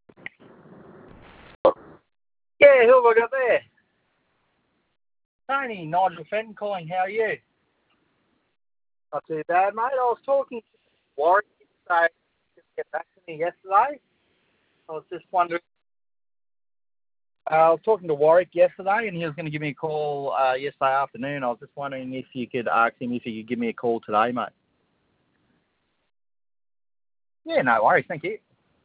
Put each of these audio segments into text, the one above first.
Yeah, who have I got there? Tony, Nigel Fenton calling. How are you? Not too bad, mate. I was talking to Warwick, so just get back to me yesterday. I was just wondering. I was talking to Warwick yesterday, and he was going to give me a call yesterday afternoon. I was just wondering if you could ask him if he could give me a call today, mate. Yeah, no worries. Thank you.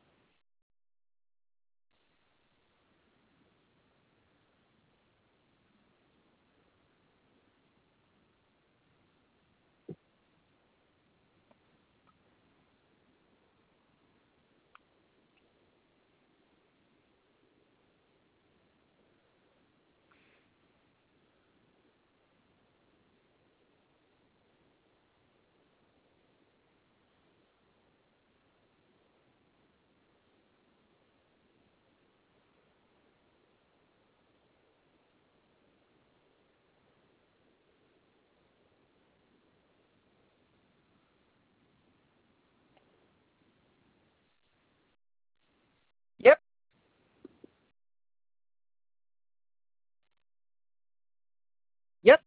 Yep. Yep.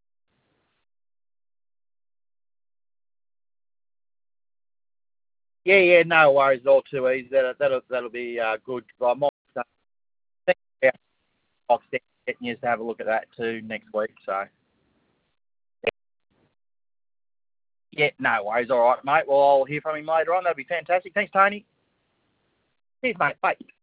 Yeah. No worries at all. Too easy. That'll be good. I might think about getting you to have a look at that too next week. So. Yeah, no worries. All right, mate. Well, I'll hear from him later on. That'll be fantastic. Thanks, Tony. Cheers, mate. Bye.